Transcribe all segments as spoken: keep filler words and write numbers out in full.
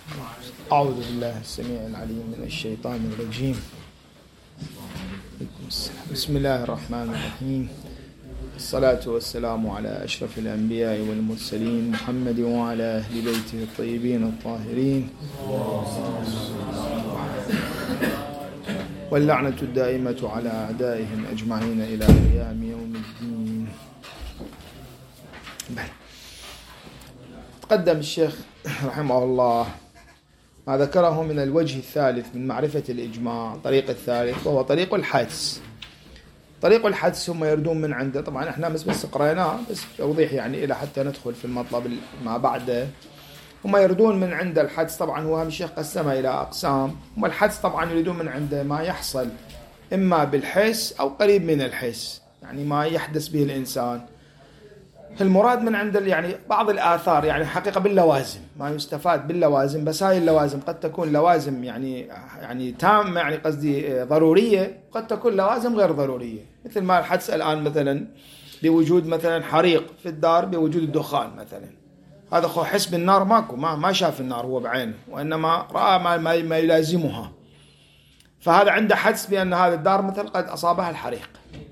أعوذ بالله السميع العليم من الشيطان الرجيم. بسم الله الرحمن الرحيم. الصلاة والسلام على أشرف الأنبياء والمرسلين محمد وعلى أهل بيته الطيبين الطاهرين، واللعنة الدائمة على أعدائهم أجمعين إلى قيام يوم الدين. تقدم الشيخ رحمه الله ما ذكره من الوجه الثالث من معرفة الإجماع، طريق الثالث وهو طريق الحدس. طريق الحدس هم يردون من عنده، طبعا احنا بس بس قرأناه بس توضيح يعني إلى حتى ندخل في المطلب ما بعده. هم يردون من عند الحدس، طبعا هو هم الشيخ قسمها إلى أقسام. هم الحدس طبعا يريدون من عنده ما يحصل إما بالحس أو قريب من الحس، يعني ما يحدث به الإنسان. المراد من عند يعني بعض الآثار، يعني حقيقة باللوازم، ما يستفاد باللوازم. بس هاي اللوازم قد تكون لوازم يعني يعني تامة، يعني قصدي ضرورية، قد تكون لوازم غير ضرورية. مثل ما الحدس الآن مثلا بوجود مثلا حريق في الدار بوجود الدخان مثلا، هذا خو حس بالنار ماكو، ما ما شاف النار هو بعينه، وإنما رأى ما ما, ما يلازمها، فهذا عنده حدس بأن هذا الدار مثلا قد أصابها الحريق.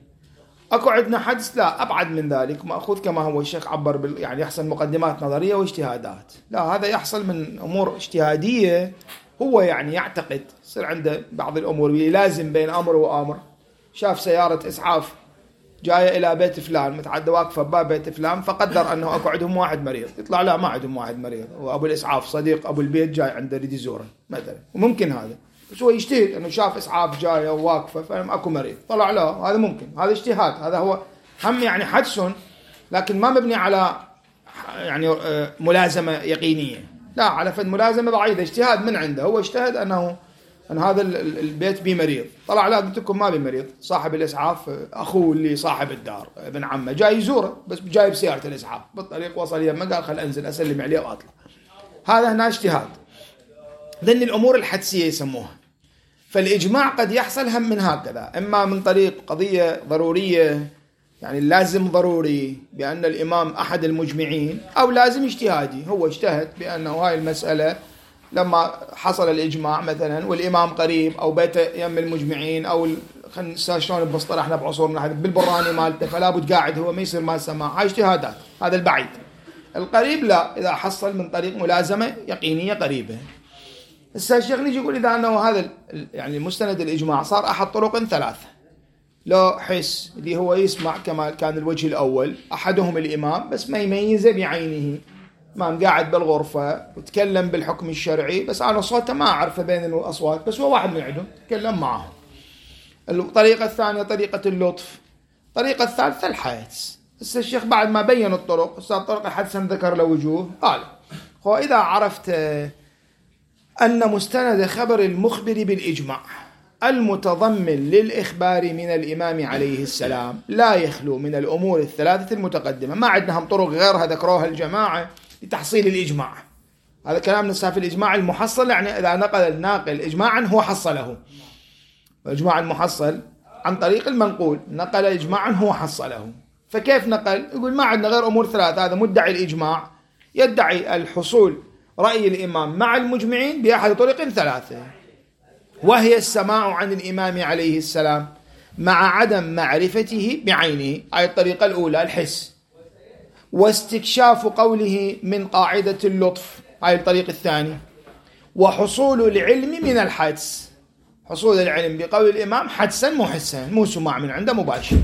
أكو عندنا حدس لا أبعد من ذلك، مأخوذ كما هو الشيخ عبر بال يعني يحصل مقدمات نظرية واجتهادات. لا، هذا يحصل من أمور اجتهادية، هو يعني يعتقد يصير عنده بعض الأمور يلازم بين أمر وأمر. شاف سيارة إسعاف جاية إلى بيت فلان، متعدى واقفة باب بيت فلان، فقدر أنه أكو عندهم واحد مريض، يطلع لا ما عندهم واحد مريض، وأبو الإسعاف صديق أبو البيت جاي عنده يريد يزوره مثلا، وممكن هذا، بس هو يجتهد أنه شاف إسعاف جاية وواقفة فهم أكو مريض، طلع لا هذا ممكن، هذا اجتهاد، هذا هو هم يعني حدس، لكن ما مبني على يعني ملازمة يقينية، لا، على فد ملازمة بعيدة، اجتهاد من عنده، هو اجتهد أنه أن هذا البيت بيه مريض، طلع لا قلت لكم ما بيه مريض، صاحب الإسعاف أخوه اللي صاحب الدار ابن عمه جاي يزوره، بس جاي بسيارة الإسعاف بالطريق، وصل يمه قال خل أنزل أسلم عليه وأطلع. هذا هنا اجتهاد، ذن الأمور الحدسية يسموها. فالإجماع قد يحصل هم من هكذا، إما من طريق قضية ضرورية، يعني لازم ضروري بأن الإمام أحد المجمعين، أو لازم اجتهادي، هو اجتهد بأنه هاي المسألة لما حصل الإجماع مثلا والإمام قريب أو بيت يم المجمعين، أو خلينا شلون بمصطلحنا بعصورنا هذا بالبراني مالته، فلا بد قاعد هو ما يصير ما سماع، هاي اجتهادات. هذا البعيد. القريب لا، إذا حصل من طريق ملازمة يقينية قريبة. هسه الشيخ نيجي يقول إذا أنه هذا يعني مستند الإجماع صار أحد طرق ثلاثة، لو حس اللي هو يسمع كما كان الوجه الأول، أحدهم الإمام بس ما يميزه بعينه، إمام قاعد بالغرفة وتكلم بالحكم الشرعي، بس أنا صوته ما أعرفه بين الأصوات، بس هو واحد من عندهم تكلم معه. الطريقة الثانية طريقة اللطف. الطريقة الثالثة الحدس. هسه الشيخ بعد ما بين الطرق، هسه الطرق الحدس ذكر له وجوه، قال هو إذا عرفت أن مستند خبر المخبر بالإجماع المتضمن للإخبار من الإمام عليه السلام لا يخلو من الأمور الثلاثة المتقدمة. ما عندنا هم طرق غيرها ذكروها الجماعة لتحصيل الإجماع. هذا كلام نسافي الإجماع المحصل، يعني إذا نقل الناقل إجماعا هو حصله، الإجماع المحصل عن طريق المنقول، نقل إجماعا هو حصله. فكيف نقل؟ يقول ما عندنا غير أمور ثلاثة. هذا مدعي الإجماع يدعي الحصول رأي الإمام مع المجمعين بأحد طرق ثلاثة، وهي السماع عن الإمام عليه السلام مع عدم معرفته بعينه، أي الطريقة الأولى الحس، واستكشاف قوله من قاعدة اللطف، أي الطريق الثاني، وحصول العلم من الحدس، حصول العلم بقول الإمام حدسا مو حسا، مو سماع من عنده مباشر.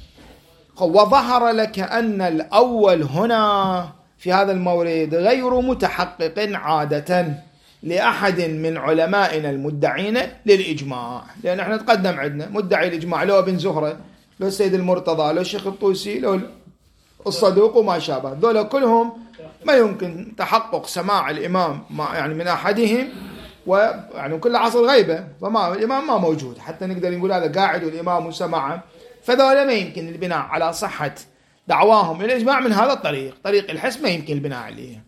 وظهر لك أن الأول هنا في هذا المورد غير متحقق عادة لأحد من علمائنا المدعين للإجماع، لأن احنا تقدم عندنا مدعي الإجماع لو ابن زهرة، لو السيد المرتضى، لو الشيخ الطوسي، لو الصدوق وما شابه، ذولا كلهم ما يمكن تحقق سماع الإمام يعني من أحدهم، ويعني كل عصر غيبة، فما الإمام ما موجود حتى نقدر نقول هذا قاعد والإمام سمعه، فذولا ما يمكن البناء على صحة دعواهم للإجماع من هذا الطريق، طريق الحس ما يمكن البناء عليه.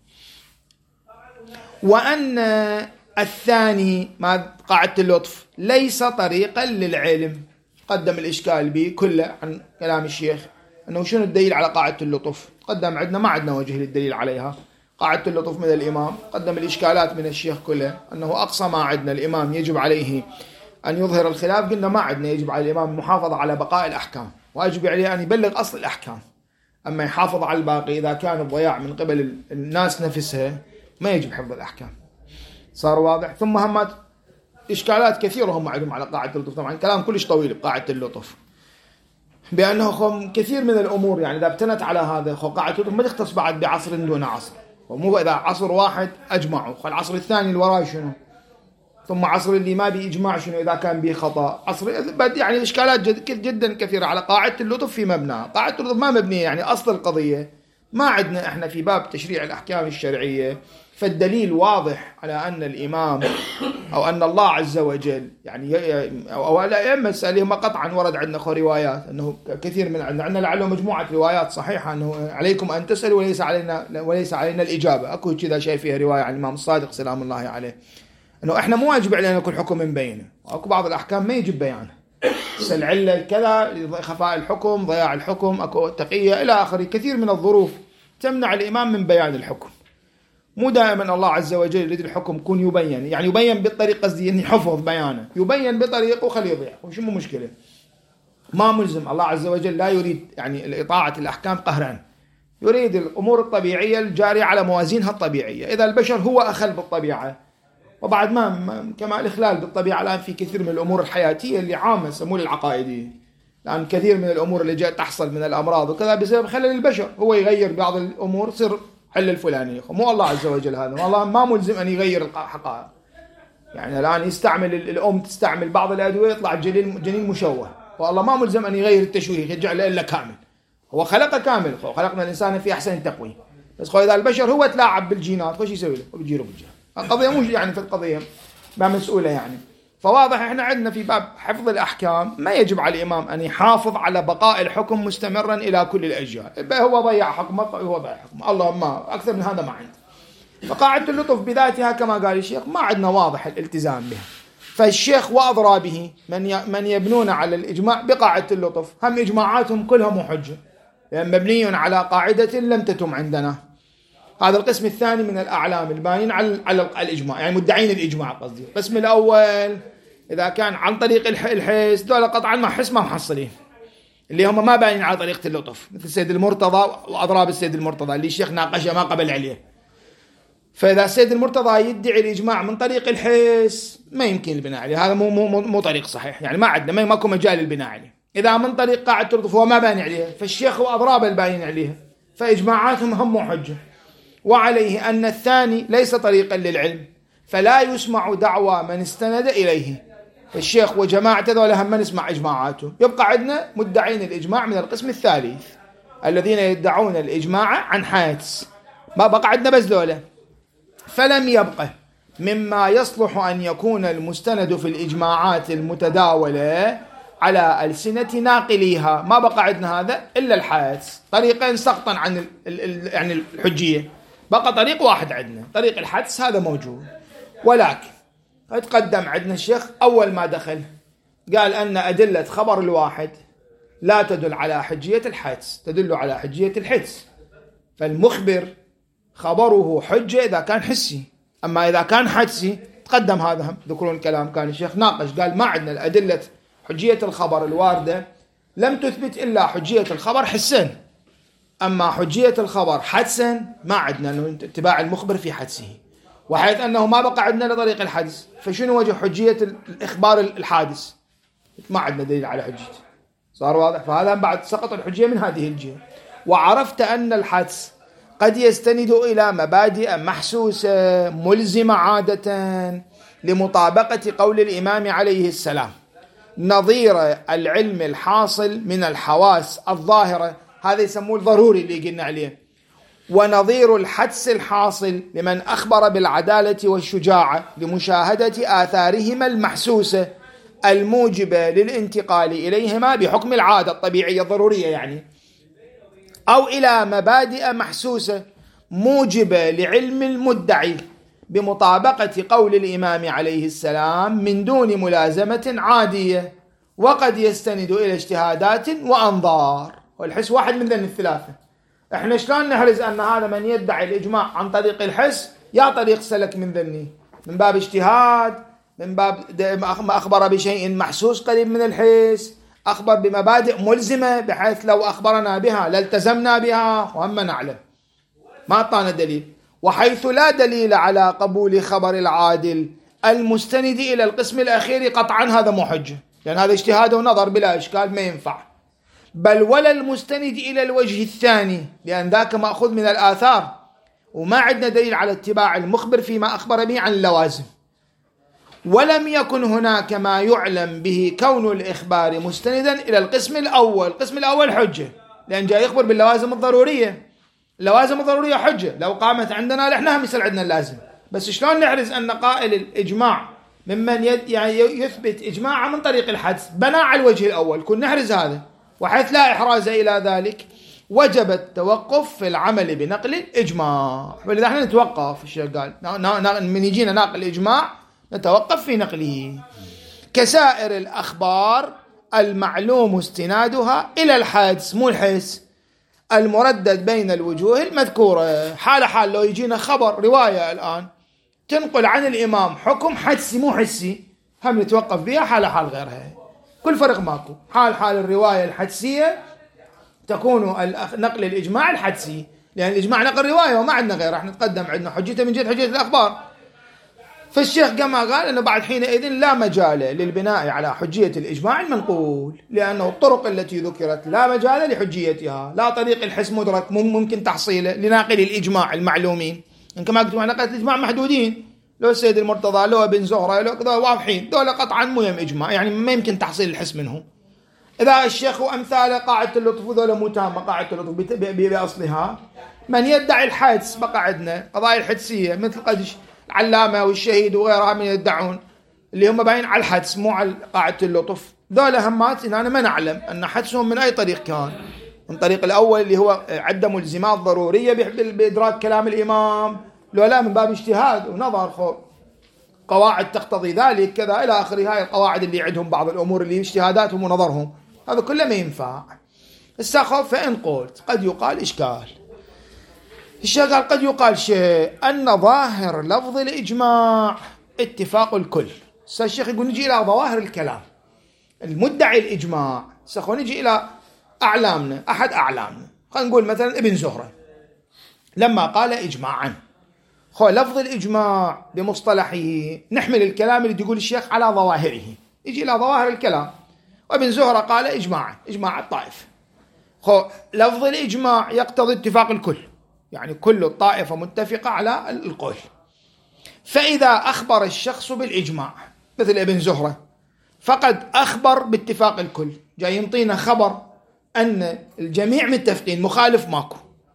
وأن الثاني ما قاعدة اللطف ليس طريقا للعلم، قدم الإشكال به كله عن كلام الشيخ أنه شنو الدليل على قاعدة اللطف، قدم عندنا ما عندنا وجه للدليل عليها، قاعدة اللطف من الإمام، قدم الإشكالات من الشيخ كلها، أنه أقصى ما عندنا الإمام يجب عليه أن يظهر الخلاف، قلنا ما عندنا يجب على الإمام المحافظة على بقاء الأحكام، ويجب عليه أن يبلغ أصل الأحكام، أما يحافظ على الباقي إذا كان الضياع من قبل الناس نفسها ما يجب حفظ الأحكام. صار واضح؟ ثم همات إشكالات كثيرة هم عندهم على قاعدة اللطف، طبعا كلام كلش طويل بقاعدة اللطف، بأنه كثير من الأمور يعني إذا ابتنت على هذا قاعدة اللطف ما تختص بعد بعصر دون عصر، ومو إذا عصر واحد أجمعوا، العصر الثاني اللي وراه شنو، ثم عصر اللي ما بإجماع شنو إذا كان به خطأ، عصر يعني إشكالات جد جدا كثيرة على قاعدة اللطف في مبنى. قاعدة اللطف ما مبنية يعني أصل القضية ما عندنا إحنا في باب تشريع الأحكام الشرعية، فالدليل واضح على أن الإمام أو أن الله عز وجل يعني أو لا أئمة السالهم قطعا ورد عندنا روايات أنه كثير من عندنا عندنا لعله مجموعة روايات صحيحة أنه عليكم أن تسألوا وليس علينا وليس علينا الإجابة، أكو كذا شيء فيها رواية عن الإمام الصادق سلام الله عليه أنه إحنا مو واجب علينا كل حكم مبينه، وأكو بعض الأحكام ما يجب بيانه، العلة كذا خفاء الحكم ضياع الحكم أكو تقية إلى آخره، كثير من الظروف تمنع الإمام من بيان الحكم. مو دائما الله عز وجل يريد الحكم يكون يبين، يعني يبين بالطريقة قصدي يعني حفظ بيانه، يبين بطريقه وخليه يضيع، وش مو مشكلة، ما ملزم. الله عز وجل لا يريد يعني إطاعة الأحكام قهرا، يريد الأمور الطبيعية الجارية على موازينها الطبيعية. إذا البشر هو أخل بالطبيعة، وبعد ما كما الإخلال بالطبيعة الآن في كثير من الأمور الحياتية اللي عامة سموه العقائدية، لأن كثير من الأمور اللي جاء تحصل من الأمراض وكذا بسبب خلل البشر، هو يغير بعض الأمور تصير حل الفلانية، مو الله عز وجل هذا، والله ما ملزم أن يغير الحقائق. يعني الآن يستعمل الأم تستعمل بعض الأدوية يطلع جنين جنين مشوه، والله ما ملزم أن يغير التشويه يجعله إلا كامل، هو خلقه كامل، خلقنا الإنسان في أحسن تقويم، بس إذا البشر هو تلاعب بالجينات وش يسوي له وبيجيله بالجهة، القضية مو يعني في القضية ما مسؤولة يعني. فواضح إحنا عندنا في باب حفظ الأحكام ما يجب على الإمام أن يحافظ على بقاء الحكم مستمرا إلى كل الأجيال، هو ضيع حكمه هو ضيع حكمه، الله ما أكثر من هذا ما عنده. فقاعدة اللطف بذاتها كما قال الشيخ ما عندنا واضح الالتزام بها، فالشيخ وأضرى به من من يبنون على الإجماع بقاعدة اللطف، هم إجماعاتهم كلها مو حجة، يعني مبني على قاعدة لم تتم عندنا. هذا القسم الثاني من الأعلام الباين على على الإجماع، يعني مدعين الإجماع قصدي. القسم الأول إذا كان عن طريق الحس دول قطعا ما حس ما محصلين، اللي هم ما باين على طريقة اللطف، مثل السيد المرتضى وأضراب السيد المرتضى اللي الشيخ ناقشه ما قبل عليه. فإذا السيد المرتضى يدعي الإجماع من طريق الحس ما يمكن البناء عليه، هذا مو مو مو طريق صحيح، يعني ما عندنا ما ماكو مجال للبناء عليه. إذا من طريق قاعدة اللطف هو ما باين عليه، فالشيخ وأضراب الباين عليه، فإجماعاتهم هم حجة. وعليه أن الثاني ليس طريقا للعلم، فلا يسمع دعوى من استند إليه، فالشيخ وجماعته ذولا هم نسمع إجماعاته. يبقى عندنا مدعين الإجماع من القسم الثالث الذين يدعون الإجماع عن حادث، ما بقى عندنا بس ذولا. فلم يبقى مما يصلح أن يكون المستند في الإجماعات المتداولة على ألسنة ناقليها، ما بقى عندنا هذا إلا الحادث، طريقين سقطا عن ال ال يعني الحجية، بقى طريق واحد عندنا طريق الحدس، هذا موجود. ولكن اتقدم عندنا الشيخ أول ما دخل قال أن أدلة خبر الواحد لا تدل على حجية الحدس، تدل على حجية الحدس، فالمخبر خبره حجة إذا كان حسي، أما إذا كان حدسي تقدم هذا هم ذكرون الكلام، كان الشيخ ناقش قال ما عندنا الأدلة حجية الخبر الواردة لم تثبت إلا حجية الخبر حسا، أما حجية الخبر حدسا ما عندنا أنه اتباع المخبر في حدسه، وحيث أنه ما بقى عندنا لطريق الحدس، فشنو وجه حجية الإخبار الحادث؟ ما عندنا دليل على حجيته. صار واضح؟ فهذا بعد سقط الحجية من هذه الجهة. وعرفت أن الحدس قد يستند إلى مبادئ محسوسة ملزمة عادة لمطابقة قول الإمام عليه السلام، نظير العلم الحاصل من الحواس الظاهرة، هذا يسموه الضروري اللي قلنا عليه، ونظير الحدس الحاصل لمن أخبر بالعدالة والشجاعة لمشاهدة آثارهما المحسوسة الموجبة للانتقال إليهما بحكم العادة الطبيعية الضرورية يعني، أو إلى مبادئ محسوسة موجبة لعلم المدعي بمطابقة قول الإمام عليه السلام من دون ملازمة عادية، وقد يستند إلى اجتهادات وأنظار. والحس واحد من ذن الثلاثة، احنا شلون نحرز أن هذا من يدعي الإجماع عن طريق الحس يا طريق سلك من ذني، من باب اجتهاد، من باب ما أخبر بشيء محسوس قريب من الحس، أخبر بمبادئ ملزمة بحيث لو أخبرنا بها لالتزمنا بها وهم نعلم. ما أعطانا دليل. وحيث لا دليل على قبول خبر العادل المستند إلى القسم الأخير قطعا هذا مو حجة، لأن هذا اجتهاد ونظر بلا إشكال ما ينفع. بل ولا المستند إلى الوجه الثاني، لأن ذاك مأخوذ من الآثار وما عندنا دليل على اتباع المخبر فيما أخبر به عن اللوازم. ولم يكن هناك ما يعلم به كون الإخبار مستندا إلى القسم الأول. القسم الأول حجة لأن جاء يخبر باللوازم الضرورية، اللوازم الضرورية حجة لو قامت عندنا لإحنا هم يصير عندنا اللازم. بس شلون نحرز أن قائل الإجماع ممن يعني يثبت إجماعا من طريق الحدس بنى على الوجه الأول، كن نحرز هذا. وحيث لا إحراز إلى ذلك وجب التوقف في العمل بنقل الإجماع. ولذا احنا نتوقف، الشيخ قال من يجينا ناقل الإجماع نتوقف في نقله. كسائر الأخبار المعلوم استنادها إلى الحدس مو الحس المردد بين الوجوه المذكورة. حال حال لو يجينا خبر رواية الآن تنقل عن الإمام حكم حدسي مو حسي هم نتوقف بها حال حال غيرها، كل فرق ماكو. حال حال الرواية الحدسية تكون نقل الإجماع الحدسي، لأن الإجماع نقل رواية وما عندنا غير، راح نتقدم عندنا حجته من جهة حجة الأخبار. فالشيخ كما قال أنه بعد حينئذ لا مجال للبناء على حجية الإجماع المنقول، لأنه الطرق التي ذكرت لا مجال لحجيتها، لا طريق الحس مدرك ممكن تحصيله لناقل الإجماع المعلومين. إن كما قلت نقلة الإجماع محدودين، لو السيد المرتضى لو ابن زهرة لو كذا واضحين، دول قطعا مو يم إجماع، يعني ما يمكن تحصيل الحس منهم. إذا الشيخ وأمثاله قاعدة اللطف وذولا مو تامة قاعدة اللطف بأصلها. من يدعي الحدس بقى عندنا قضايا الحدسية مثل قدش العلامة والشهيد وغيرها من يدعون اللي هم باين على الحدس مو على قاعدة اللطف. ذولا همات إن أنا ما نعلم أن حدسهم من أي طريق كان، من طريق الأول اللي هو عدة ملزمات ضرورية بإدراك كلام الإمام، لو لا من باب اجتهاد ونظر خو قواعد تقتضي ذلك كذا إلى آخره. هاي القواعد اللي عندهم بعض الأمور اللي اجتهاداتهم ونظرهم هذا كله ما ينفع. السخف فإن قلت قد يقال إشكال. الشيخ قال قد يقال شيء أن ظاهر لفظ الإجماع اتفاق الكل. الشيخ يقول نجي إلى ظواهر الكلام المدعي الإجماع. سخو نجي إلى أعلامنا، أحد أعلامنا خلينا نقول مثلا ابن زهرة لما قال إجماعا، خو لفظ الإجماع بمصطلحه نحمل الكلام اللي يقول الشيخ على ظواهره، يجي إلى ظواهر الكلام. وابن زهرة قال إجماعا، إجماع الطائف. خو لفظ الإجماع يقتضي اتفاق الكل، يعني كل الطائفة متفقة على القول. فإذا أخبر الشخص بالإجماع مثل ابن زهرة فقد أخبر باتفاق الكل، جاي ينطينا خبر أن الجميع متفقين مخالف ماكو.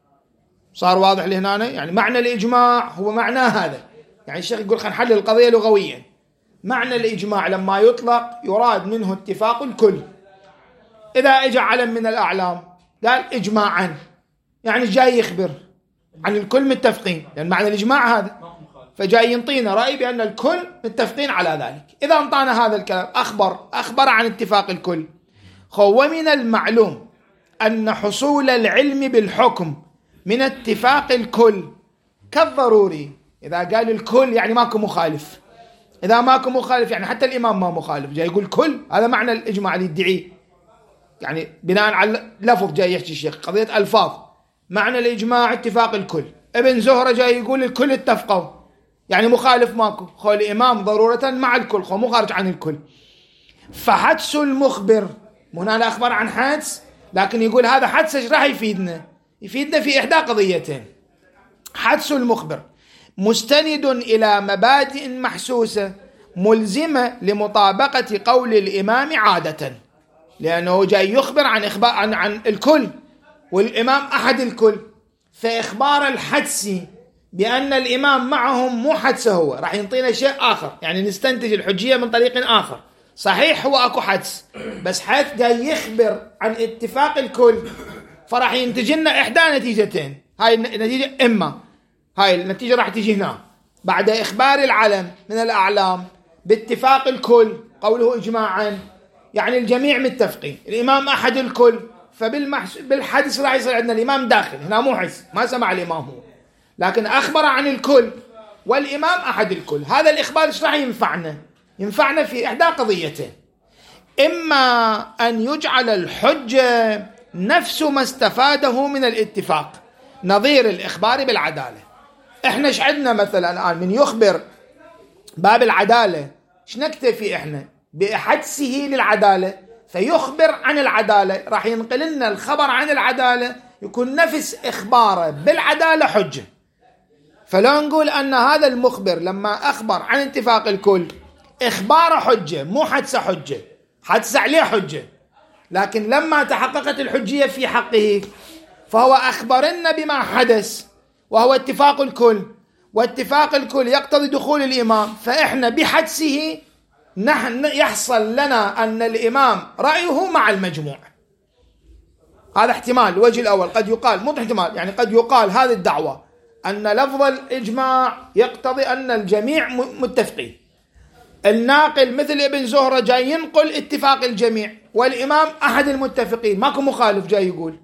صار واضح لهنا؟ يعني معنى الإجماع هو معنى هذا. يعني الشيخ يقول خلينا نحلل القضية لغويا. معنى الإجماع لما يطلق يراد منه اتفاق الكل. إذا اجى علم من الأعلام قال إجماعا يعني جاي يخبر عن الكل متفقين، لأن معنى الإجماع هذا، فجاي ينطينا رأي بأن الكل متفقين على ذلك. إذا انطانا هذا الكلام أخبر أخبر عن اتفاق الكل. خو من المعلوم أن حصول العلم بالحكم من اتفاق الكل كالضروري. إذا قال الكل يعني ماكو مخالف، إذا ماكو مخالف يعني حتى الإمام ما مخالف، جاي يقول كل، هذا معنى الإجماع اللي يدعيه. يعني بناء على لفظ جاي يحكي الشيخ قضية ألفاظ، معنى الإجماع اتفاق الكل. ابن زهرة جاي يقول الكل اتفقوا يعني مخالف ماكو، خو الإمام ضرورة مع الكل، خو مو خارج عن الكل. فحدس المخبر هنا لا أخبر عن حدس، لكن يقول هذا حدس ايش راح يفيدنا؟ يفيدنا في إحدى قضيتين. حدس المخبر مستند إلى مبادئ محسوسة ملزمة لمطابقة قول الإمام عادة، لأنه جاي يخبر عن إخبار عن, عن الكل والإمام أحد الكل. فإخبار الحدسي بأن الإمام معهم مو حدسه هو، راح ينطينا شيء آخر، يعني نستنتج الحجية من طريق آخر. صحيح هو أكو حدس، بس حيث جاي يخبر عن اتفاق الكل فراح ينتج لنا إحدى نتيجتين. هاي النتيجة إما هاي النتيجة راح تيجي هنا بعد إخبار العلم من الأعلام باتفاق الكل قوله إجماعا، يعني الجميع متفقين، الإمام أحد الكل، فبالحدس راح يصير عندنا الإمام داخل هنا مو حس، ما سمع الإمام هو، لكن أخبر عن الكل والإمام أحد الكل. هذا الإخبار إيش راح ينفعنا؟ ينفعنا في إحدى قضيتين: إما أن يجعل الحجة نفس ما استفاده من الاتفاق، نظير الإخبار بالعدالة. إحنا إيش عندنا مثلا الآن من يخبر باب العدالة، إيش نكتفي إحنا؟ بحدسه للعدالة، فيخبر عن العدالة، راح ينقل لنا الخبر عن العدالة، يكون نفس إخباره بالعدالة حجة. فلو نقول أن هذا المخبر لما أخبر عن اتفاق الكل إخباره حجة، مو حدث حجة، حدث عليه حجة، لكن لما تحققت الحجية في حقه فهو أخبرنا بما حدث وهو اتفاق الكل، واتفاق الكل يقتضي دخول الإمام، فإحنا بحدثه نحن يحصل لنا أن الإمام رأيه مع المجموع. هذا احتمال. الوجه الأول قد يقال، مو احتمال يعني قد يقال هذه الدعوة أن لفظ الإجماع يقتضي أن الجميع متفقين. الناقل مثل ابن زهرة جاي ينقل اتفاق الجميع والإمام أحد المتفقين، ماكو مخالف جاي يقول.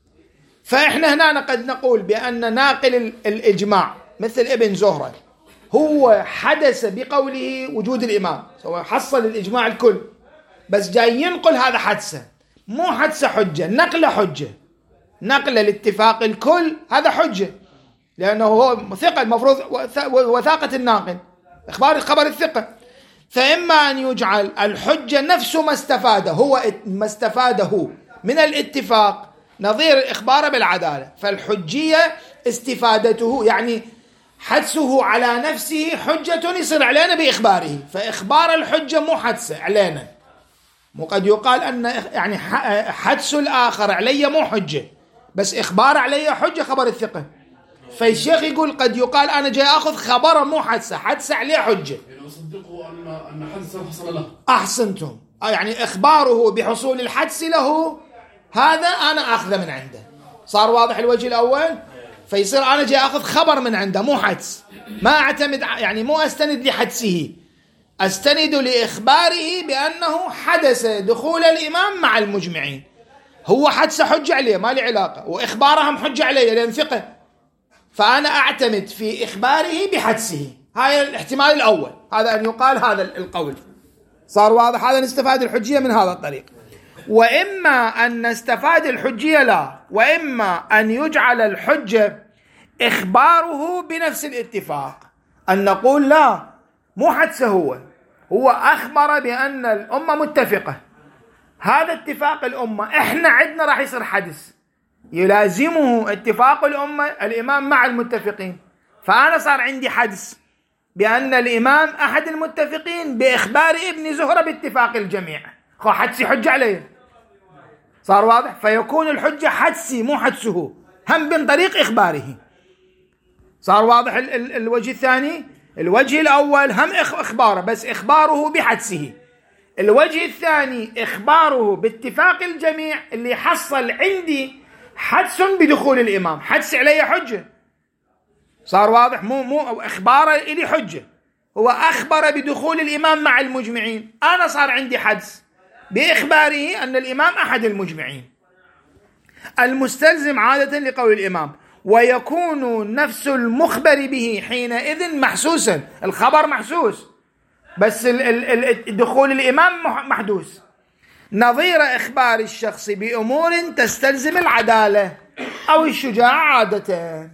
فإحنا هنا قد نقول بأن ناقل الإجماع مثل ابن زهرة هو حدث بقوله وجود الإمام، سواء حصل الإجماع الكل، بس جاي ينقل هذا حدثه، مو حدث حجة، نقل حجة، نقل الاتفاق الكل هذا حجة، لأنه هو ثقة، المفروض وثاقة الناقل إخبار خبر الثقة. فإما أن يجعل الحجة نفس ما استفاده، هو ما استفاده من الاتفاق نظير الإخبار بالعدالة، فالحجية استفادته يعني حدثه على نفسه حجة يصير علينا بإخباره، فإخبار الحجة مو حدث علينا. مو قد يقال أن يعني حدث الآخر علي مو حجة، بس إخبار علي حجة خبر الثقة. فالشيخ يقول قد يقال أنا جاي أخذ خبره مو حدثة، حدثة عليه حجة، يعني أصدقوا أن أن حدث حصل له. أحسنتم، يعني إخباره بحصول الحدث له هذا أنا أخذه من عنده. صار واضح الوجه الأول؟ فيصير أنا جاي أخذ خبر من عنده مو حدث، ما أعتمد يعني مو أستند لحدثه، أستند لإخباره بأنه حدث دخول الإمام مع المجمعين. هو حدث حجة عليه ما لي علاقة، وإخبارهم حجة عليه لأن ثقة، فأنا أعتمد في إخباره بحدثه. هاي الاحتمال الأول، هذا أن يقال هذا القول. صار واضح؟ هذا نستفاد الحجية من هذا الطريق. وإما أن نستفاد الحجية لا، وإما أن يجعل الحجة إخباره بنفس الاتفاق، أن نقول لا مو حدثه، هو هو أخبر بأن الأمة متفقة، هذا اتفاق الأمة، إحنا عندنا راح يصير حدث يلازمه اتفاق الأمة الإمام مع المتفقين، فأنا صار عندي حدث بأن الإمام أحد المتفقين بإخبار ابن زهرة باتفاق الجميع، خو حدثي حجة عليه. صار واضح؟ فيكون الحجة حدثي مو حدثه، هم من طريق إخباره. صار واضح ال- ال- الوجه الثاني؟ الوجه الأول هم إخباره، بس إخباره بحدثه. الوجه الثاني إخباره باتفاق الجميع اللي حصل عندي حدث بدخول الإمام، حدث علي حجة. صار واضح؟ مو مو إخباره إلي حجة، هو أخبر بدخول الإمام مع المجمعين، أنا صار عندي حدث بإخباره أن الإمام أحد المجمعين، المستلزم عادة لقول الإمام، ويكون نفس المخبر به حينئذ محسوسا، الخبر محسوس بس دخول الإمام محدوث، نظير إخبار الشخص بأمور تستلزم العدالة أو الشجاعة عادة.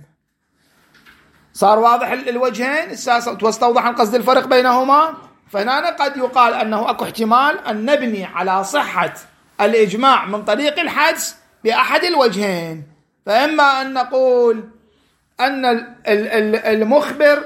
صار واضح الوجهين؟ واستوضح القصد الفرق بينهما. فهنا قد يقال أنه أكو احتمال أن نبني على صحة الإجماع من طريق الحدس بأحد الوجهين، فإما أن نقول أن المخبر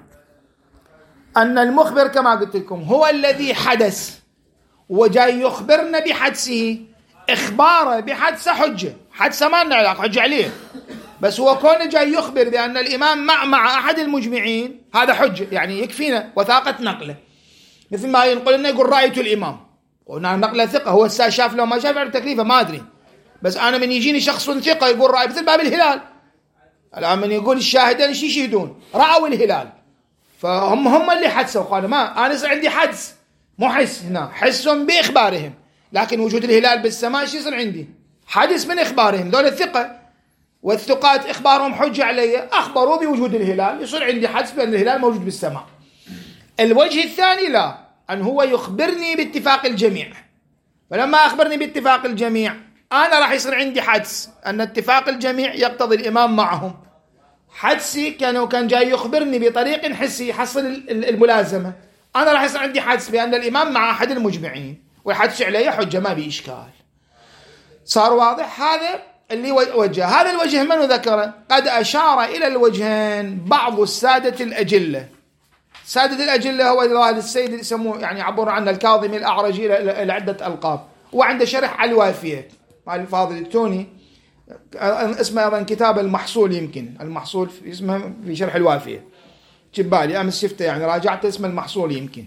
أن المخبر كما قلت لكم هو الذي حدث وجاي يخبرنا بحدثه، إخباره بحدث حجة، حدث ما لنا علاقة حجة عليه، بس هو كونه جاي يخبر بأن الإمام مع مع أحد المجمعين هذا حجة، يعني يكفينا وثاقة نقله. مثل ما ينقل لنا يقول رأيت الإمام، قلنا نقله ثقة، هو السا شاف لو ما شاف على تكليفه ما أدري، بس أنا من يجيني شخص ثقة يقول رأي، مثل باب الهلال الآن من يقول الشاهدين شي يشهدون رأوا الهلال، فهم هم اللي حدثوا، قالوا ما أنا عندي حدث مو حس، هنا حس بإخبارهم، لكن وجود الهلال بالسماء شو يصير عندي؟ حدث من إخبارهم، دول الثقة والثقات إخبارهم حجة علي، أخبروا بوجود الهلال، يصير عندي حدث بأن الهلال موجود بالسماء. الوجه الثاني لا، أن هو يخبرني باتفاق الجميع، فلما أخبرني باتفاق الجميع أنا راح يصير عندي حدس أن اتفاق الجميع يقتضي الإمام معهم. حدسي كانوا كان جاي يخبرني بطريق حسي يحصل الملازمة، أنا راح يصير عندي حدس بأن الإمام مع أحد المجمعين، والحدس عليه حجة ما بإشكال. صار واضح هذا اللي وجه. هذا الوجه من ذكره؟ قد أشار إلى الوجهين بعض السادة الأجلة. سادة الأجلة هو السيد اللي يسموه يعني يعبرون عنه الكاظمي الأعرجي لعدة ألقاب، وعنده شرح على الوافية مع الفاضل التوني، اسمه أيضا كتاب المحصول، يمكن المحصول اسمه في شرح الوافية، جبالي أمس شفته يعني راجعت اسمه المحصول يمكن.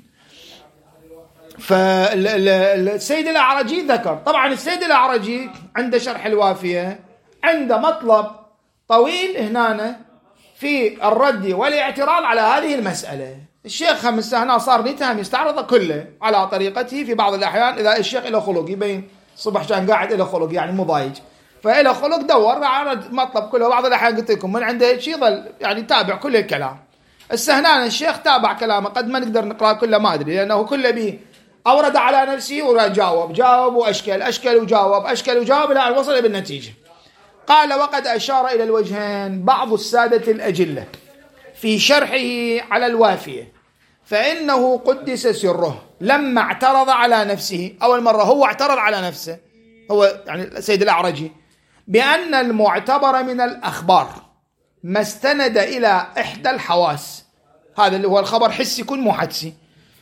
فالسيد الأعرجي ذكر، طبعا السيد الأعرجي عنده شرح الوافية، عنده مطلب طويل هنا في الرد والاعتراض على هذه المسألة. الشيخ خمس هنا صار نتهم يستعرض كله على طريقته في بعض الأحيان، إذا الشيخ له خلق يبين صبح كان قاعد له خلق يعني مضايج، فإله خلق دور عرض مطلب كله. بعض الأحيان قلت لكم من عنده شيء ظل يعني تابع كل الكلام. السهنان الشيخ تابع كلامه، قد ما نقدر نقرأ كله ما أدري، لأنه كله به أورد على نفسه وجاوب جاوب وأشكل أشكل وجاوب أشكل وجاوب إلى أن وصل بالنتيجة. قال: وقد أشار إلى الوجهين بعض السادة الأجلة في شرحه على الوافية، فإنه قدس سره لما اعترض على نفسه. أول مرة هو اعترض على نفسه، هو يعني السيد الأعرجي، بأن المعتبر من الأخبار ما استند إلى إحدى الحواس، هذا اللي هو الخبر حسي يكون مو حدسي،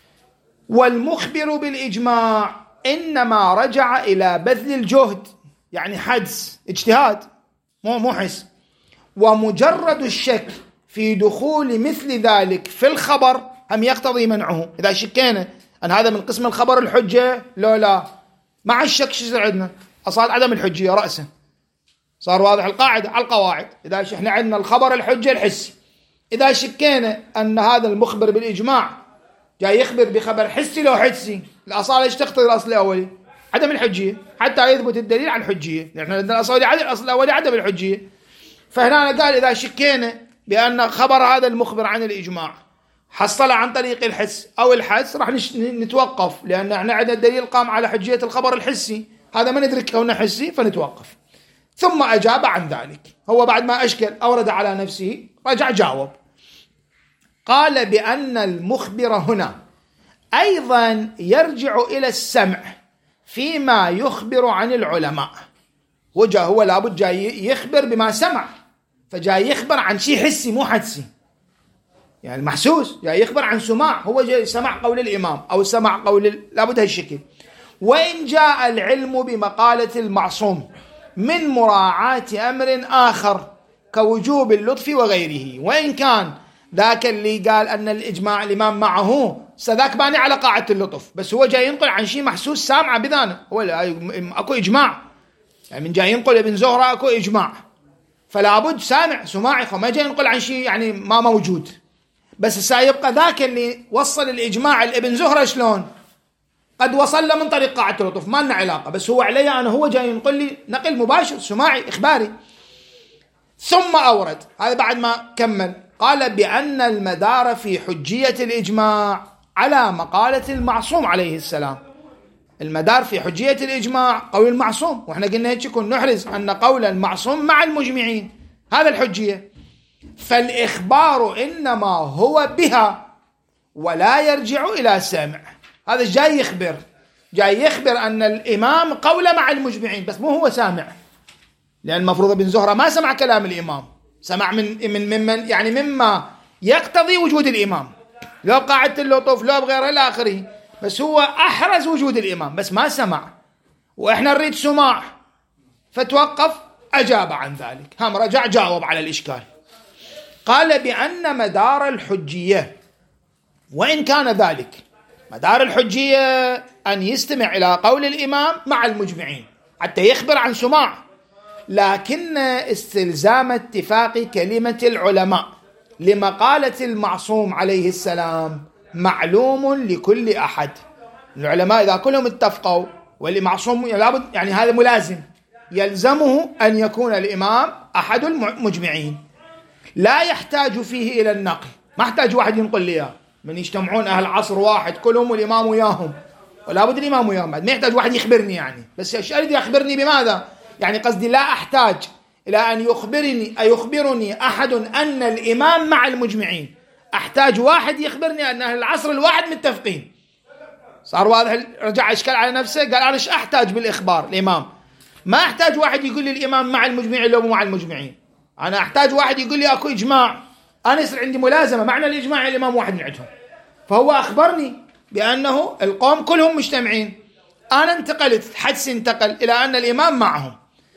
والمخبر بالإجماع إنما رجع إلى بذل الجهد، يعني حدس اجتهاد مو مو حس، ومجرد الشك في دخول مثل ذلك في الخبر هم يقتضي منعه. إذا شكينا أن هذا من قسم الخبر الحجة لو لا، مع الشك شو يصير عندنا؟ أصال عدم الحجية رأسا. صار واضح القاعدة على القواعد. إذا إحنا عندنا الخبر الحجة الحسي، إذا شكينا أن هذا المخبر بالإجماع جاي يخبر بخبر حسي لو حسي، الأصالة ايش تقتضي الأصل الأولي؟ عدم الحجية، حتى يثبت الدليل على الحجية، لأن الأصل الأولي عدم الحجية. فهنا قال إذا شكينا بأن خبر هذا المخبر عن الإجماع حصل عن طريق الحس أو الحدس راح نتوقف، لأن احنا عندنا الدليل قام على حجية الخبر الحسي، هذا ما ندرك كونه حسي فنتوقف. ثم أجاب عن ذلك، هو بعد ما أشكل أورد على نفسه رجع جاوب. قال بأن المخبر هنا أيضا يرجع إلى السمع فيما يخبر عن العلماء. وجاء هو لابد جاي يخبر بما سمع، فجاي يخبر عن شيء حسي مو حدسي، يعني المحسوس جاي يخبر عن سماع، هو جاي سمع قول الإمام أو سمع قول، لابد هالشكل. وإن جاء العلم بمقالة المعصوم من مراعاة أمر آخر كوجوب اللطف وغيره، وإن كان ذاك اللي قال أن الإجماع الإمام معه سذاك باني على قاعدة اللطف، بس هو جاي ينقل عن شيء محسوس سامع بذانه، هو أكو إجماع، يعني من جاي ينقل ابن زهرة أكو إجماع، فلا بد سامع سماعي، ما جاي ينقل عن شيء يعني ما موجود. بس سيبقى ذاك اللي وصل الإجماع لابن زهرة شلون؟ قد وصل له من طريق قاعدة اللطف، ما لنا علاقة، بس هو علي أنا هو جاي ينقل لي نقل مباشر سماعي إخباري. ثم أورد هذا بعد ما كمل، قال بأن المدار في حجية الإجماع على مقالة المعصوم عليه السلام. المدار في حجية الإجماع قول المعصوم، وإحنا قلنا هيك يكون نحرز أن قول المعصوم مع المجمعين، هذا الحجية. فالإخبار إنما هو بها ولا يرجع إلى سامع. هذا جاي يخبر، جاي يخبر أن الإمام قول مع المجمعين، بس مو هو سامع، لأن المفروض ابن زهرة ما سمع كلام الإمام، سمع من من ممن يعني مما يقتضي وجود الإمام، لو بقاعدة اللطف لو بغيره إلى آخره، بس هو أحرز وجود الإمام بس ما سمع، وإحنا نريد سماع، فتوقف أجاب عن ذلك، هم رجع جاوب على الإشكال. قال بأن مدار الحجية، وإن كان ذلك مدار الحجية أن يستمع إلى قول الإمام مع المجمعين حتى يخبر عن سماع، لكن استلزام اتفاق كلمة العلماء لمقالة المعصوم عليه السلام معلوم لكل أحد. العلماء إذا كلهم اتفقوا والمعصوم لابد، يعني هذا ملازم، يلزمه أن يكون الإمام أحد المجمعين، لا يحتاج فيه إلى النقل. ما احتاج واحد ينقل لي إياه، من يجتمعون أهل عصر واحد كلهم والإمام وياهم، ولا بد الإمام وياهم بعد، ما يحتاج واحد يخبرني يعني. بس ايش أريد يخبرني بماذا؟ يعني قصدي لا أحتاج إلى أن يخبرني يخبرني أحد أن الإمام مع المجمعين، أحتاج واحد يخبرني أن أهل العصر الواحد متفقين. صار واضح؟ رجع إشكال على نفسه، قال أنا إيش أحتاج بالإخبار الإمام؟ ما أحتاج واحد يقول لي الإمام مع المجمعين لو مو مع المجمعين، أنا أحتاج واحد يقول لي أكو إجماع، أنا يصير عندي ملازمة معنى الإجماع الإمام واحد من عندهم، فهو أخبرني بأنه القوم كلهم مجتمعين، أنا انتقلت حدس انتقل إلى أن الإمام معهم،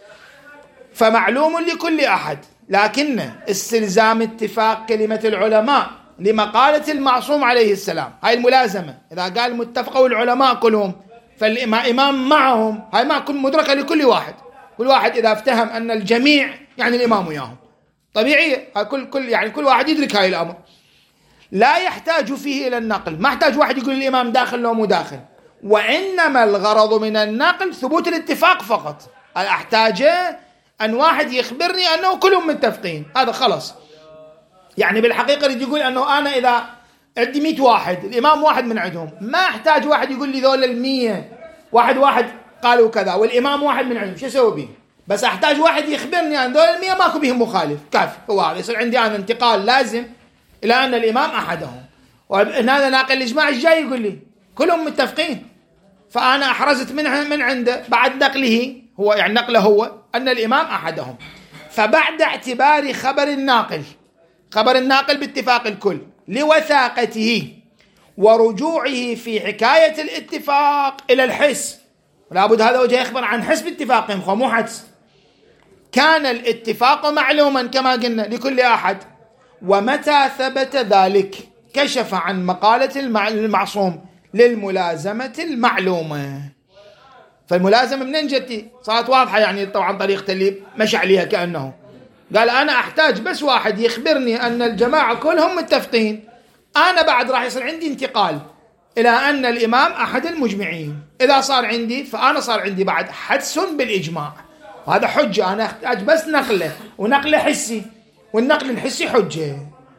فمعلوم لكل أحد. لكن استلزام اتفاق كلمة العلماء لمقالة المعصوم عليه السلام، هاي الملازمة، إذا قال متفقوا العلماء كلهم فالإمام معهم، هاي ما كل مدركة لكل واحد. كل واحد إذا افتهم أن الجميع يعني الإمام وياهم طبيعية، كل كل يعني كل واحد يدرك هاي الأمر، لا يحتاج فيه إلى النقل. ما احتاج واحد يقول الإمام داخل لو مو داخل، وإنما الغرض من النقل ثبوت الاتفاق فقط. أحتاج أن واحد يخبرني أنه كلهم متفقين، هذا خلص. يعني بالحقيقة يريد يقول أنه أنا إذا عندي مئة واحد الإمام واحد من عندهم، ما أحتاج واحد يقول لي ذول المية واحد واحد قالوا كذا والإمام واحد من عندهم، شو أسوي به؟ بس أحتاج واحد يخبرني أن ذول المية ماكو بهم مخالف، كافي. هو هذا يصير عندي أنا انتقال لازم إلى أن الإمام أحدهم. وهذا ناقل الإجماع الجاي يقول لي كلهم متفقين، فأنا أحرزت منها من عنده بعد نقله هو، يعني نقله هو، أن الإمام أحدهم. فبعد اعتبار خبر الناقل، خبر الناقل باتفاق الكل لوثاقته ورجوعه في حكاية الاتفاق إلى الحس، لابد هذا وجه يخبر عن حس باتفاقهم، هو مو حدس. كان الاتفاق معلوما كما قلنا لكل أحد، ومتى ثبت ذلك كشف عن مقالة المعصوم للملازمة المعلومة. فالملازمة منين جتي؟ صارت واضحة، يعني طبعا طريقة اللي مشى عليها كأنه قال أنا أحتاج بس واحد يخبرني أن الجماعة كلهم متفقين، أنا بعد راح يصير عندي انتقال إلى أن الإمام أحد المجمعين. إذا صار عندي فأنا صار عندي بعد حدس بالإجماع، وهذا حجة، أنا أحتاج بس نقله، ونقله حسي، والنقل الحسي حجة.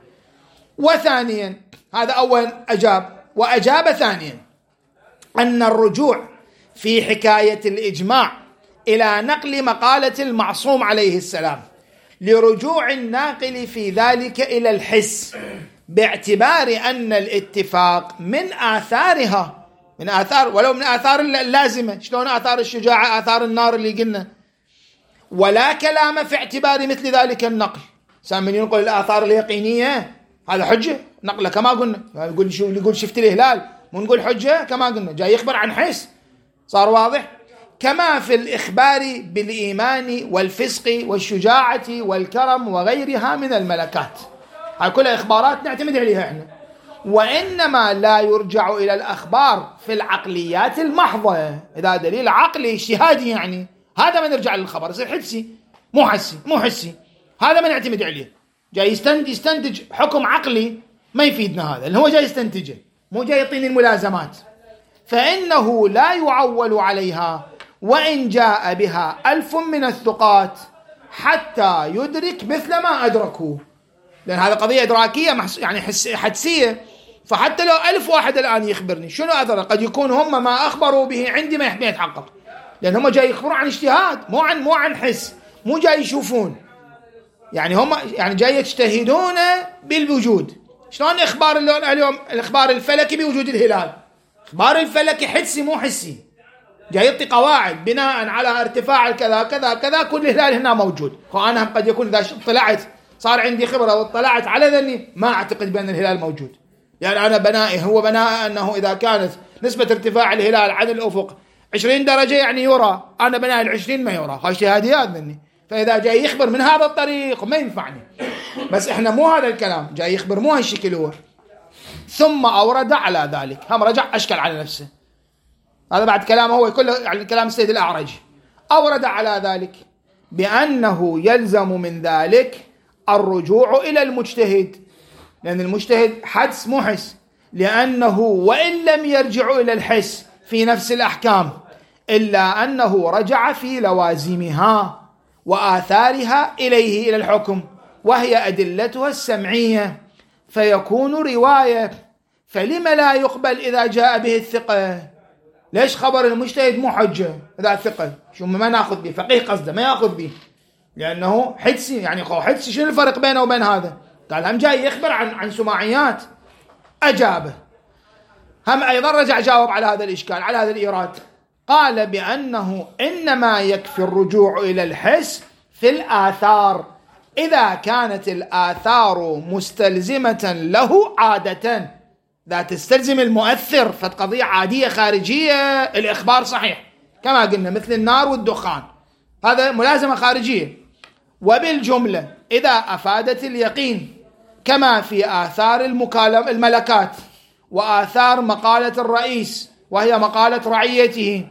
وثانيا، هذا أول أجاب، وأجاب ثانيا أن الرجوع في حكاية الإجماع إلى نقل مقالة المعصوم عليه السلام لرجوع الناقل في ذلك إلى الحس، باعتبار أن الاتفاق من آثارها، من آثار ولو من آثار اللازمة، شلون آثار الشجاعة آثار النار اللي قلنا، ولا كلام في اعتبار مثل ذلك النقل. سامن ينقل الآثار اليقينية هذا حجة نقله كما قلنا، يقول شو يقول شفت الهلال، مو نقول حجة كما قلنا، جاي يخبر عن حس. صار واضح؟ كما في الإخبار بالإيمان والفسق والشجاعة والكرم وغيرها من الملكات، هاي كلها إخبارات نعتمد عليها إحنا. وإنما لا يرجع إلى الأخبار في العقليات المحضة، إذا دليل عقلي اجتهادي يعني هذا ما نرجع للخبر، يصير حسي مو حسي مو حسي، هذا ما نعتمد عليه. جاي يستنتج يستنتج حكم عقلي ما يفيدنا، هذا اللي هو جاي يستنتجه، مو جاي يعطيني الملازمات، فإنه لا يعول عليها وإن جاء بها ألف من الثقات حتى يدرك مثل ما أدركوا، لأن هذا قضية إدراكية يعني حدسية. فحتى لو ألف واحد الآن يخبرني شنو أثر، قد يكون هم ما أخبروا به عندي ما يتحقق، لأن هم جاي يخبرون عن اجتهاد، مو عن مو عن حس، مو جاي يشوفون، يعني هم يعني جاي يجتهدون بالوجود. شلون إخبار اليوم الإخبار الفلكي بوجود الهلال، إخبار الفلكي حدسي مو حسي، جاي يعطي قواعد بناء على ارتفاع كذا كذا كذا كل الهلال هنا موجود. وأنا قد يكون إذا طلعت صار عندي خبرة واطلعت على ذني ما أعتقد بأن الهلال موجود، يعني أنا بنائي هو بناء أنه إذا كانت نسبة ارتفاع الهلال عن الأفق عشرين درجة يعني يرى، أنا بناء العشرين ما يرى، هاي اجتهاديات مني. فإذا جاي يخبر من هذا الطريق ما ينفعني، بس إحنا مو هذا الكلام جاي يخبر مو هالشكل هو. ثم أورد على ذلك، هم رجع أشكل على نفسه، هذا بعد كلامه هو كله يعني كلام السيد الأعرج. أورد على ذلك بأنه يلزم من ذلك الرجوع إلى المجتهد، لأن المجتهد حدس مو حس، لأنه وإن لم يرجع إلى الحس في نفس الأحكام إلا أنه رجع في لوازمها وآثارها إليه إلى الحكم، وهي أدلتها السمعية، فيكون رواية. فلم لا يقبل إذا جاء به الثقة؟ ليش خبر المجتهد مو حجة إذا ثقة؟ شو ما ناخذ به؟ فقيه قصده ما ياخذ به لأنه حدسي، يعني خو حدسي. شنو الفرق بينه وبين هذا؟ قال هم جاي يخبر عن عن سماعيات، أجابه. هم أيضا رجع جاوب على هذا الإشكال، على هذا الإيراد. قال بأنه إنما يكفي الرجوع إلى الحس في الآثار إذا كانت الآثار مستلزمة له عادة. لا تستلزم المؤثر، فقضية عادية خارجية، الإخبار صحيح كما قلنا مثل النار والدخان، هذا ملازمة خارجية. وبالجملة إذا أفادت اليقين كما في آثار الملكات وآثار مقالة الرئيس وهي مقالة رعيته،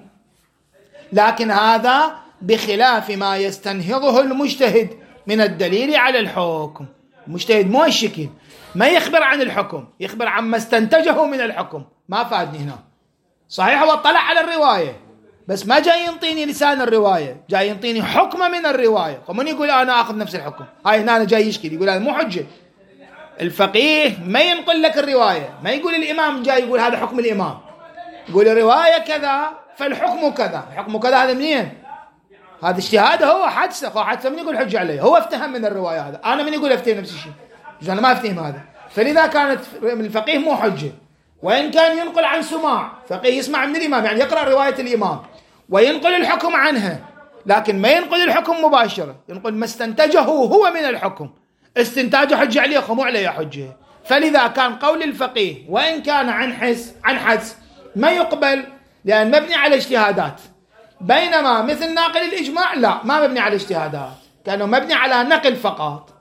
لكن هذا بخلاف ما يستنهضه المجتهد من الدليل على الحكم. المجتهد مو الشكل، ما يخبر عن الحكم، يخبر عن ما استنتجه من الحكم. ما فادني هنا، صحيح هو اطلع على الرواية بس ما جاي ينطيني لسان الرواية، جاي ينطيني حكمة من الرواية. ومن يقول أنا أخذ نفس الحكم؟ هاي هنا أنا جاي يشكي، يقول هذا مو حجة. الفقيه ما ينقل لك الرواية، ما يقول الإمام جاي يقول هذا حكم الإمام، يقول الرواية كذا فالحكم كذا. الحكم كذا هذا منين؟ هذا اجتهاده هو، حدثه. هو حدثه من يقول حجة عليه؟ هو افتهم من الرواية. هذا أنا من يقول افتهم نفس الشيء؟ أنا ما افتهم هذا. فلذا كانت الفقيه مو حجة، وإن كان ينقل عن سماع، فقيه يسمع من الإمام يعني يقرأ رواية الإمام وينقل الحكم عنها، لكن ما ينقل الحكم مباشرة، ينقل ما استنتجه هو من الحكم. استنتاجه حجة عليه مو عليه حجة. فلذا كان قول الفقيه وإن كان عن حس عن حدس ما يقبل، لأن مبني على اجتهادات. بينما مثل ناقل الإجماع لا، ما مبني على اجتهادات، كانوا مبني على نقل فقط.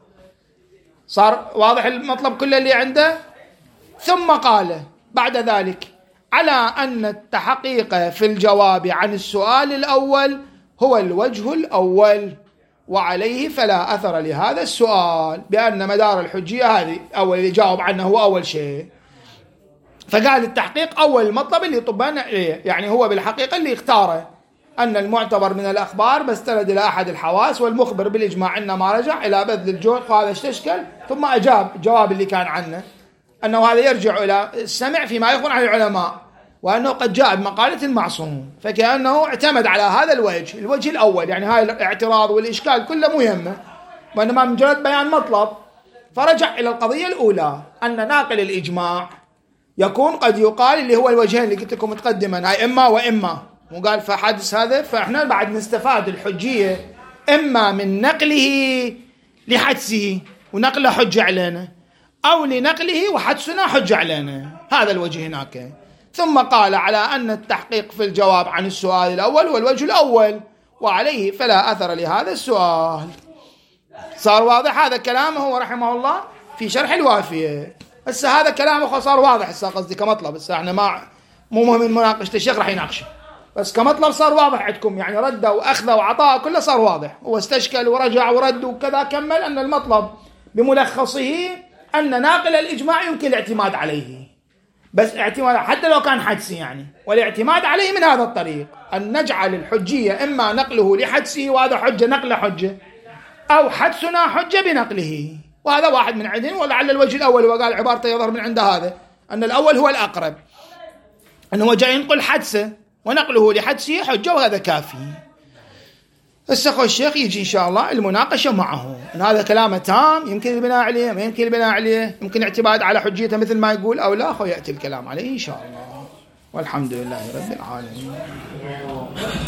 صار واضح المطلب كله اللي عنده. ثم قال بعد ذلك على أن التحقيق في الجواب عن السؤال الأول هو الوجه الأول، وعليه فلا أثر لهذا السؤال، بأن مدار الحجية هذه أول اللي جاوب عنه هو أول شيء. فقال التحقيق أول المطلب اللي طبقنا عليه، يعني هو بالحقيقة اللي اختاره أن المعتبر من الأخبار بستند إلى أحد الحواس، والمخبر بالإجماع إنما رجع إلى بذل الجهد. وهذا استشكل ثم أجاب الجواب اللي كان عنه، أنه هذا يرجع إلى السمع فيما يخبر عن العلماء، وأنه قد جاء بمقالة المعصوم، فكأنه اعتمد على هذا الوجه، الوجه الأول. يعني هاي الاعتراض والإشكال كله مهمة، وإنما مجرد بيان مطلب. فرجع إلى القضية الأولى أن ناقل الإجماع يكون قد يقال اللي هو الوجهين اللي قلت لكم متقدما، هاي إما وإما. وقال فحدث هذا، فإحنا بعد نستفاد الحجية إما من نقله لحدسه ونقله حجة علينا، أو لنقله وحدسنا حجة علينا. هذا الوجه هناك. ثم قال على أن التحقيق في الجواب عن السؤال الأول هو الوجه الأول، وعليه فلا أثر لهذا السؤال. صار واضح هذا كلامه رحمه الله في شرح الوافية. هسه هذا كلامه صار واضح هسه، قصدي كمطلب. هسه احنا ما مو مهم من مناقشة الشيخ راح يناقشه، بس كمطلب صار واضح عندكم، يعني رده وأخذه وعطاه كله صار واضح. هو استشكل ورجع ورد وكذا، كمل أن المطلب بملخصه أن ناقل الإجماع يمكن الاعتماد عليه، بس اعتماد حتى لو كان حدسي يعني، والاعتماد عليه من هذا الطريق، أن نجعل الحجية إما نقله لحدسه وهذا حجة نقله حجة، أو حدسنا حجة بنقله. وهذا واحد من عندهم. ولعل الوجه الأول وقال عبارته يظهر من عند هذا أن الأول هو الأقرب، أنه جاي ينقل حدسه ونقله لحدسه حجة، وهذا كافي. السخو الشيخ يجي إن شاء الله المناقشة معه، أن هذا كلامه تام، يمكن البناء عليه، ما يمكن البناء عليه، يمكن اعتماد على حجيته مثل ما يقول أو لا، فيأتي الكلام عليه إن شاء الله. والحمد لله رب العالمين.